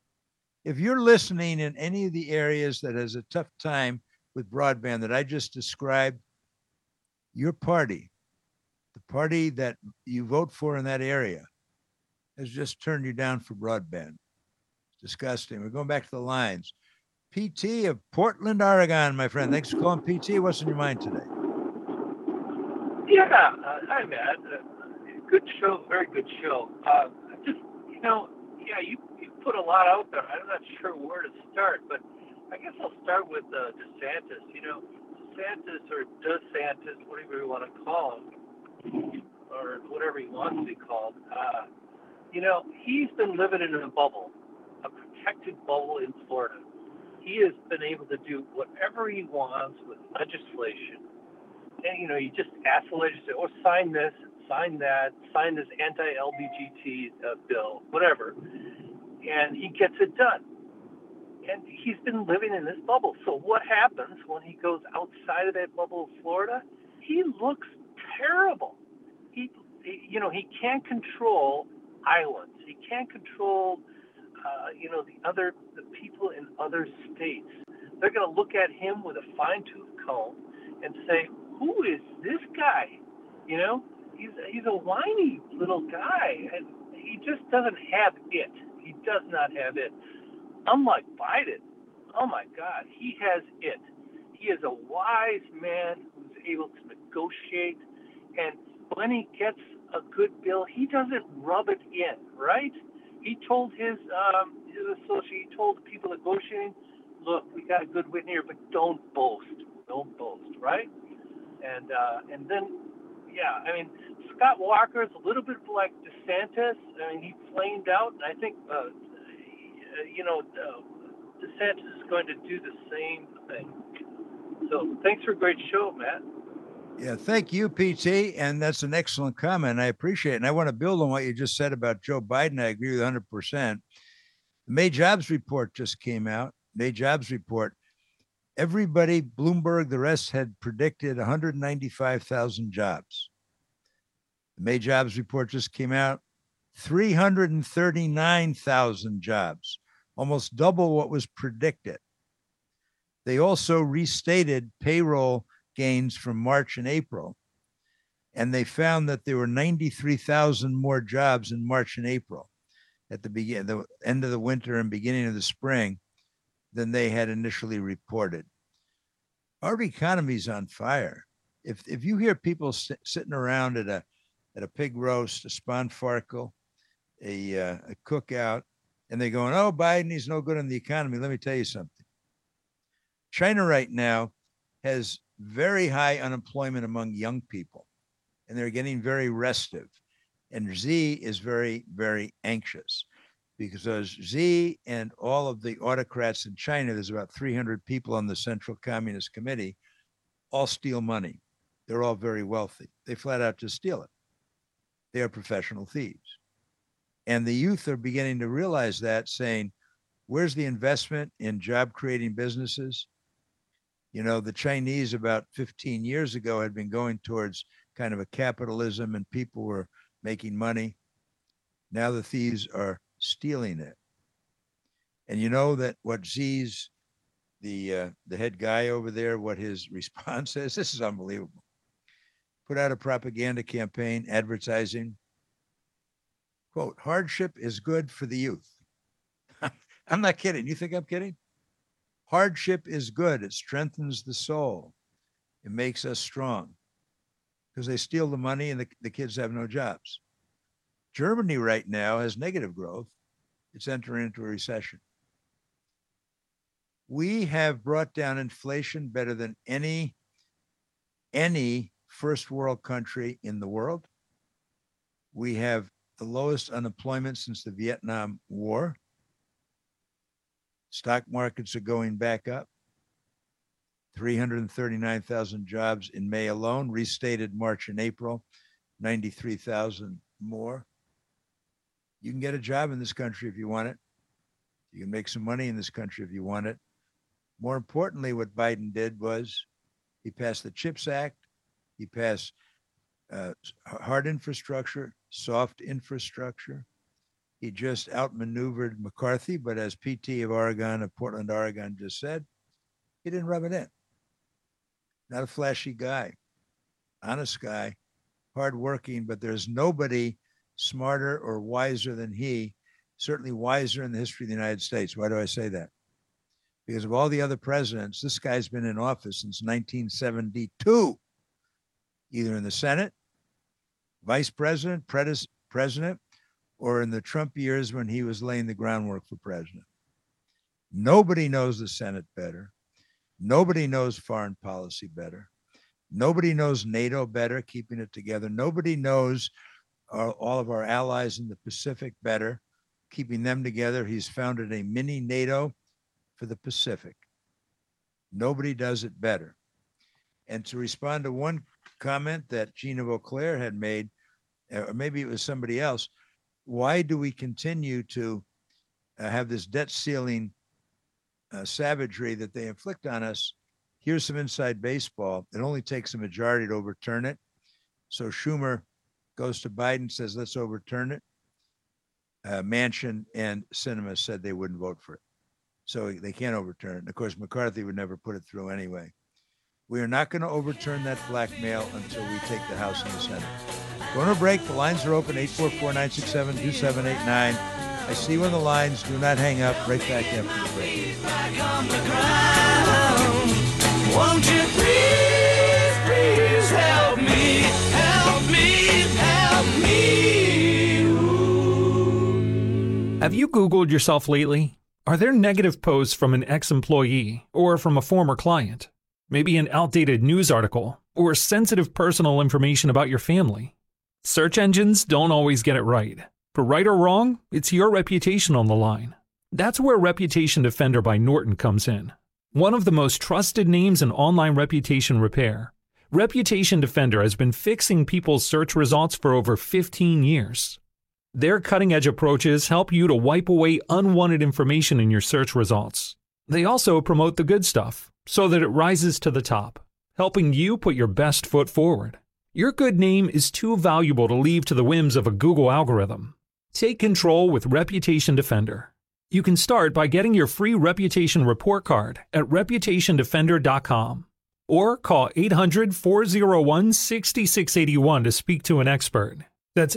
If you're listening in any of the areas that has a tough time with broadband that I just described, your party, the party that you vote for in that area, has just turned you down for broadband. It's disgusting. We're going back to the lines. PT of Portland, Oregon, my friend. Thanks for calling, PT. What's on your mind today? Yeah. Hi, Matt. Good show. Very good show. Just, you put a lot out there. I'm not sure where to start, but I guess I'll start with DeSantis. DeSantis or DeSantis, whatever you want to call him, or whatever he wants to be called, he's been living in a bubble, a protected bubble in Florida. He has been able to do whatever he wants with legislation. And, you just ask the legislature, sign this, sign that, sign this anti-LGBT bill, whatever. And he gets it done. And he's been living in this bubble. So what happens when he goes outside of that bubble of Florida? He looks terrible. He can't control islands. He can't control, the people in other states. They're going to look at him with a fine-tooth comb and say, who is this guy? He's a whiny little guy, and he just doesn't have it. He does not have it. Unlike Biden, oh my God, he has it. He is a wise man who's able to negotiate, and when he gets a good bill, he doesn't rub it in, right? He told his associate, he told the people negotiating, look, we got a good win here, but don't boast, right? And then, Scott Walker is a little bit like DeSantis. He flamed out, and I think, DeSantis is going to do the same thing. So thanks for a great show, Matt. Yeah, thank you, PT. And that's an excellent comment. I appreciate it. And I want to build on what you just said about Joe Biden. I agree with 100%. The May jobs report just came out. May jobs report. Everybody, Bloomberg, the rest had predicted 195,000 jobs. The May jobs report just came out. 339,000 jobs, almost double what was predicted. They also restated payroll gains from March and April, and they found that there were 93,000 more jobs in March and April at the end of the winter and beginning of the spring than they had initially reported. Our economy's on fire. If you hear people sitting around at a pig roast, a sponfarkle, a cookout, and they're going, oh, Biden, he's no good on the economy. Let me tell you something. China right now has very high unemployment among young people, and they're getting very restive. And Xi is very, very anxious because Xi and all of the autocrats in China, there's about 300 people on the Central Communist Committee, all steal money. They're all very wealthy. They flat out just steal it. They are professional thieves. And the youth are beginning to realize that, saying, where's the investment in job-creating businesses? You know, the Chinese about 15 years ago had been going towards kind of a capitalism and people were making money. Now the thieves are stealing it. And you know that what Xi's, the head guy over there, what his response is? This is unbelievable. Put out a propaganda campaign advertising, quote, hardship is good for the youth. I'm not kidding. You think I'm kidding? Hardship is good. It strengthens the soul. It makes us strong because they steal the money and the kids have no jobs. Germany right now has negative growth. It's entering into a recession. We have brought down inflation better than any first world country in the world. We have the lowest unemployment since the Vietnam War. Stock markets are going back up. 339,000 jobs in May alone, restated March and April, 93,000 more. You can get a job in this country if you want it. You can make some money in this country if you want it. More importantly, what Biden did was he passed the CHIPS Act. He passed hard infrastructure, soft infrastructure. He just outmaneuvered McCarthy, but as PT of Oregon, of Portland, Oregon just said, he didn't rub it in. Not a flashy guy, honest guy, hardworking, but there's nobody smarter or wiser than he, certainly wiser in the history of the United States. Why do I say that? Because of all the other presidents, this guy's been in office since 1972, either in the Senate, vice president, president, or in the Trump years when he was laying the groundwork for president. Nobody knows the Senate better. Nobody knows foreign policy better. Nobody knows NATO better, keeping it together. Nobody knows all of our allies in the Pacific better, keeping them together. He's founded a mini NATO for the Pacific. Nobody does it better. And to respond to one comment that Gina Vauclair had made, or maybe it was somebody else, why do we continue to have this debt ceiling savagery that they inflict on us? Here's some inside baseball. It only takes a majority to overturn it. So Schumer goes to Biden, says, let's overturn it. Manchin and Sinema said they wouldn't vote for it. So they can't overturn it. And of course, McCarthy would never put it through anyway. We are not going to overturn that blackmail until we take the House and the Senate. Going to break. The lines are open, 844-967-2789. I see you on the lines. Do not hang up. Right back after the break. Won't you please, please help me, help me, help me. Ooh. Have you Googled yourself lately? Are there negative posts from an ex-employee or from a former client? Maybe an outdated news article or sensitive personal information about your family? Search engines don't always get it right. For right or wrong, it's your reputation on the line. That's where Reputation Defender by Norton comes in. One of the most trusted names in online reputation repair, Reputation Defender has been fixing people's search results for over 15 years. Their cutting-edge approaches help you to wipe away unwanted information in your search results. They also promote the good stuff so that it rises to the top, helping you put your best foot forward. Your good name is too valuable to leave to the whims of a Google algorithm. Take control with Reputation Defender. You can start by getting your free reputation report card at reputationdefender.com or call 800-401-6681 to speak to an expert. That's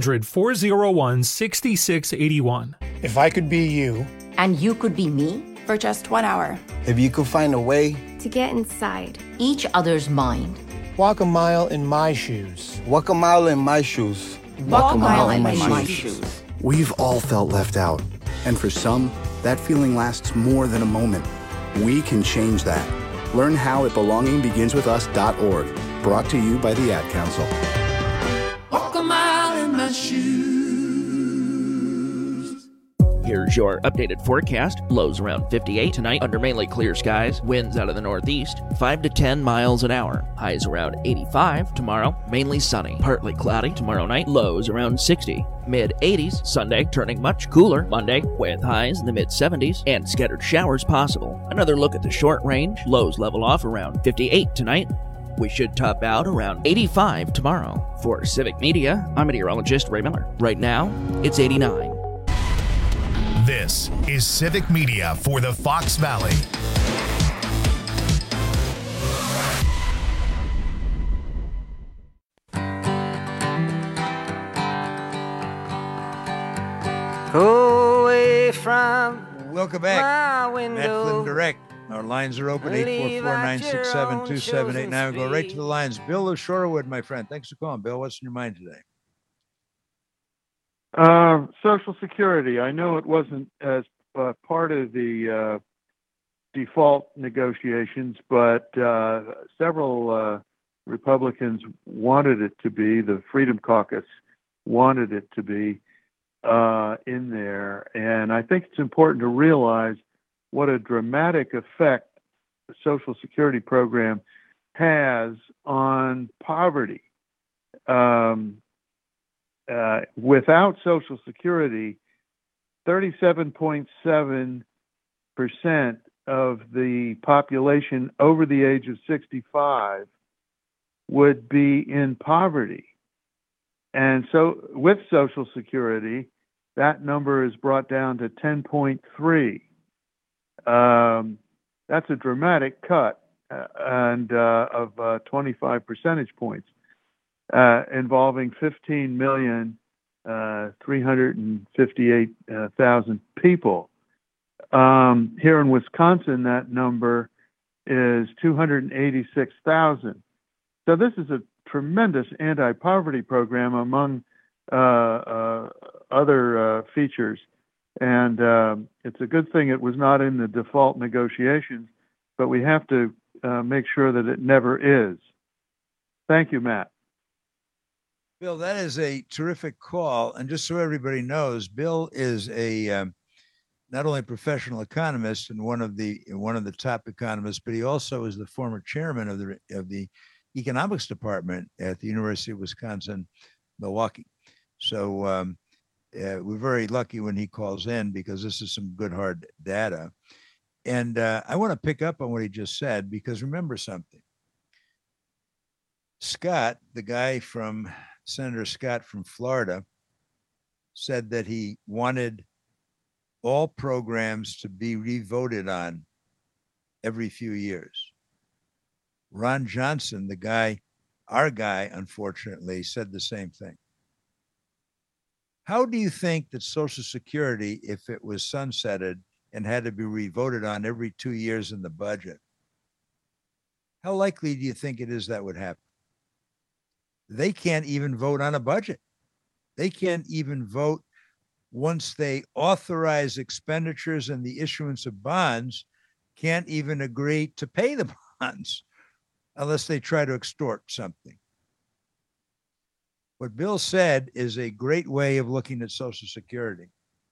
800-401-6681. If I could be you, and you could be me, for just 1 hour. If you could find a way to get inside each other's mind. Walk a mile in my shoes. Walk a mile in my shoes. Walk a mile in my shoes. We've all felt left out. And for some, that feeling lasts more than a moment. We can change that. Learn how at belongingbeginswithus.org. Brought to you by the Ad Council. Walk a mile in my shoes. Here's your updated forecast. Lows around 58 tonight under mainly clear skies. Winds out of the northeast, 5 to 10 miles an hour. Highs around 85 tomorrow, mainly sunny. Partly cloudy tomorrow night. Lows around 60. Mid-80s Sunday, turning much cooler Monday with highs in the mid-70s and scattered showers possible. Another look at the short range. Lows level off around 58 tonight. We should top out around 85 tomorrow. For Civic Media, I'm meteorologist Ray Miller. Right now, it's 89. This is Civic Media for the Fox Valley. Away from Welcome back. my Matt window. Flynn Direct. Our lines are open, Leave out your own 844-967-2789. We'll go right to chosen the lines. Bill of Shorewood, my friend. Thanks for calling, Bill. What's in your mind today? Social Security. I know it wasn't as part of the default negotiations, but several Republicans wanted it to be. The Freedom Caucus wanted it to be in there. And I think it's important to realize what a dramatic effect the Social Security program has on poverty. Without Social Security, 37.7% of the population over the age of 65 would be in poverty. And so with Social Security, that number is brought down to 10.3. That's a dramatic cut and of 25 percentage points. Involving 15,358,000 people. Here in Wisconsin, that number is 286,000. So this is a tremendous anti-poverty program among other features. And it's a good thing it was not in the default negotiations, but we have to make sure that it never is. Thank you, Matt. Bill, that is a terrific call. And just so everybody knows, Bill is a not only a professional economist and one of the top economists, but he also is the former chairman of the economics department at the University of Wisconsin, Milwaukee. So we're very lucky when he calls in because this is some good hard data. And I want to pick up on what he just said, because remember something. Scott, the guy from Senator Scott from Florida, said that he wanted all programs to be revoted on every few years. Ron Johnson, the guy, our guy, unfortunately, said the same thing. How do you think that Social Security, if it was sunsetted and had to be revoted on every 2 years in the budget, how likely do you think it is that would happen? They can't even vote on a budget. They can't even vote once they authorize expenditures and the issuance of bonds, can't even agree to pay the bonds unless they try to extort something. What Bill said is a great way of looking at Social Security.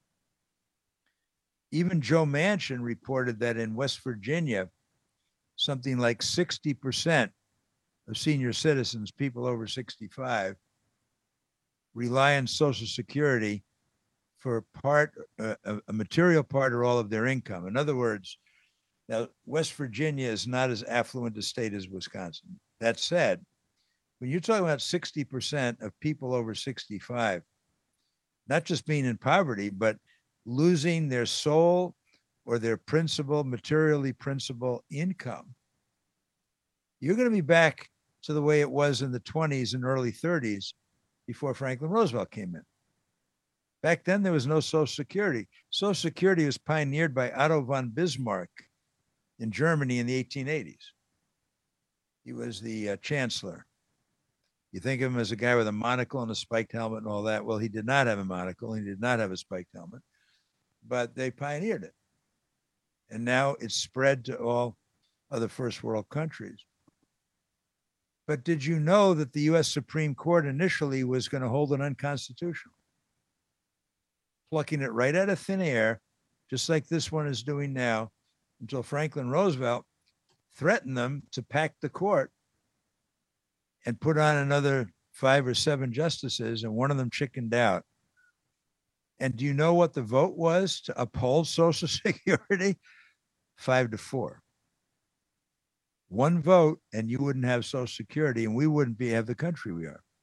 Even Joe Manchin reported that in West Virginia, something like 60% of senior citizens, people over 65, rely on Social Security for a material part or all of their income. In other words, now West Virginia is not as affluent a state as Wisconsin. That said, when you're talking about 60% of people over 65, not just being in poverty, but losing their sole or their principal, materially principal income, you're going to be back to the way it was in the 20s and early 30s before Franklin Roosevelt came in. Back then, there was no Social Security. Social Security was pioneered by Otto von Bismarck in Germany in the 1880s. He was the chancellor. You think of him as a guy with a monocle and a spiked helmet and all that. Well, he did not have a monocle. He did not have a spiked helmet, but they pioneered it. And now it's spread to all of the first world countries. But did you know that the U.S. Supreme Court initially was going to hold it unconstitutional? Plucking it right out of thin air, just like this one is doing now, until Franklin Roosevelt threatened them to pack the court and put on another 5 or 7 justices, and one of them chickened out. And do you know what the vote was to uphold Social Security? 5-4. One vote, and you wouldn't have Social Security, and we wouldn't have the country we are.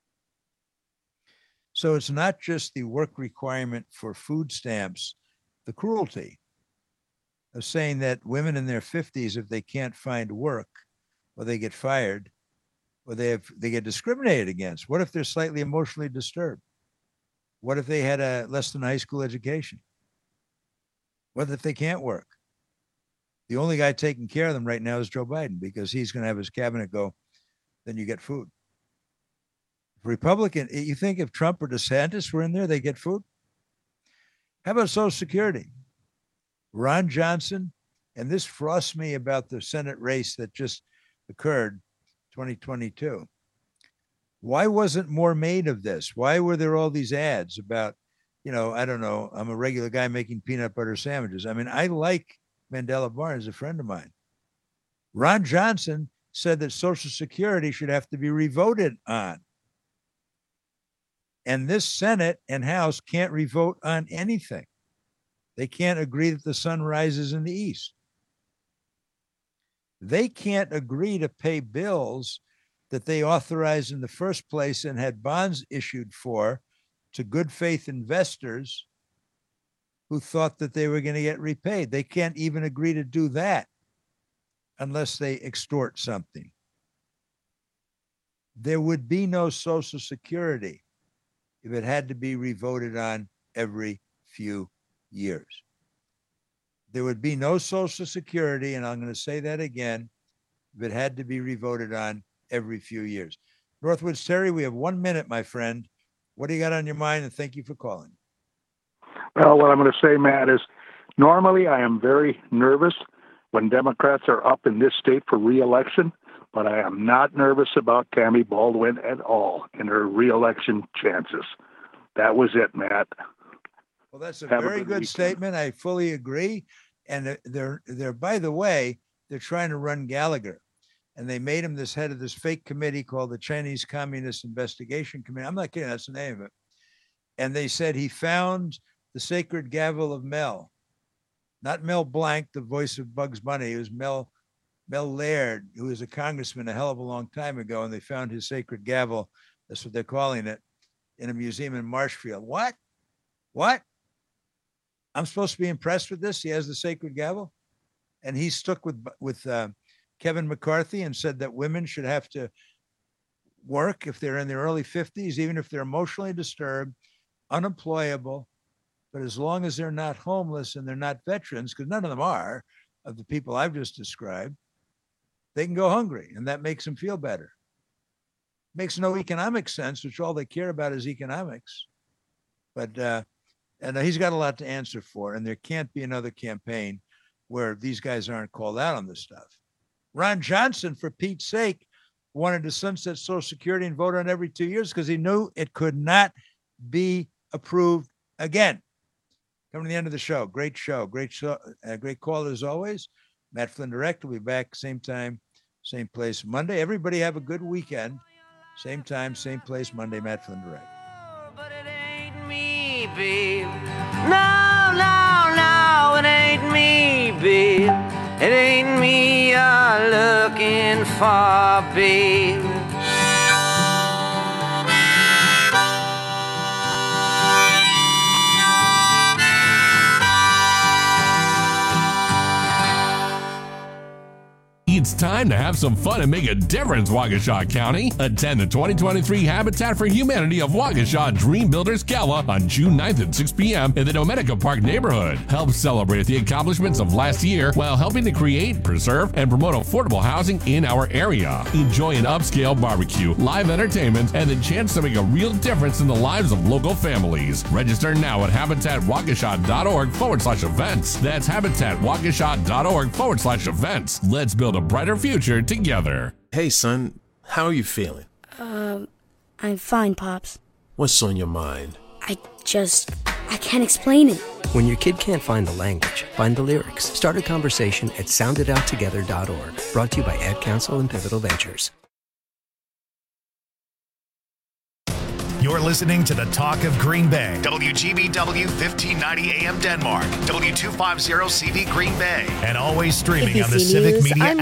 So it's not just the work requirement for food stamps, the cruelty of saying that women in their 50s, if they can't find work, or they get fired, or they get discriminated against. What if they're slightly emotionally disturbed? What if they had a less than high school education? What if they can't work? The only guy taking care of them right now is Joe Biden, because he's going to have his cabinet go, then you get food. Republican, you think if Trump or DeSantis were in there, they get food? How about Social Security? Ron Johnson, and this frosts me about the Senate race that just occurred, 2022. Why wasn't more made of this? Why were there all these ads about, I don't know, I'm a regular guy making peanut butter sandwiches. I mean, I like Mandela Barnes, a friend of mine. Ron Johnson said that Social Security should have to be revoted on. And this Senate and House can't revote on anything. They can't agree that the sun rises in the east. They can't agree to pay bills that they authorized in the first place and had bonds issued for to good faith investors who thought that they were going to get repaid. They can't even agree to do that unless they extort something. There would be no Social Security if it had to be revoted on every few years. There would be no Social Security, and I'm going to say that again, if it had to be revoted on every few years. Northwoods Terry, we have 1 minute, my friend. What do you got on your mind? And thank you for calling. Well, what I'm going to say, Matt, is normally I am very nervous when Democrats are up in this state for re-election, but I am not nervous about Tammy Baldwin at all in her re-election chances. That was it, Matt. Well, that's a very good statement. I fully agree. And they're by the way, they're trying to run Gallagher. And they made him this head of this fake committee called the Chinese Communist Investigation Committee. I'm not kidding, that's the name of it. And they said he found the sacred gavel of Mel, not Mel Blanc, the voice of Bugs Bunny. It was Mel Laird, who was a congressman a hell of a long time ago. And they found his sacred gavel, that's what they're calling it, in a museum in Marshfield. What? I'm supposed to be impressed with this? He has the sacred gavel? And he stuck with Kevin McCarthy and said that women should have to work if they're in their early 50s, even if they're emotionally disturbed, unemployable, but as long as they're not homeless and they're not veterans, because none of them are, of the people I've just described, they can go hungry, and that makes them feel better. Makes no economic sense, which all they care about is economics. But and he's got a lot to answer for, and there can't be another campaign where these guys aren't called out on this stuff. Ron Johnson, for Pete's sake, wanted to sunset Social Security and vote on every 2 years because he knew it could not be approved again. Coming to the end of the show. Great call as always. Matt Flynn Direct will be back same time, same place Monday. Everybody have a good weekend. Same time, same place Monday. Matt Flynn Direct. But it ain't me, babe. No, it ain't me, babe. It ain't me you're looking for, babe. It's time to have some fun and make a difference, Waukesha County. Attend the 2023 Habitat for Humanity of Waukesha Dream Builders Gala on June 9th at 6 p.m. in the Dominica Park neighborhood. Help celebrate the accomplishments of last year while helping to create, preserve, and promote affordable housing in our area. Enjoy an upscale barbecue, live entertainment, and the chance to make a real difference in the lives of local families. Register now at habitatwaukesha.org/events. That's habitatwaukesha.org/events. Let's build a brighter future together. Hey, son, how are you feeling? I'm fine, Pops. What's on your mind? I can't explain it. When your kid can't find the language, find the lyrics. Start a conversation at soundidouttogether.org. Brought to you by Ad Council and Pivotal Ventures. You're listening to the Talk of Green Bay. WGBW 1590 AM Denmark. W250 CV Green Bay. And always streaming on the Civic Media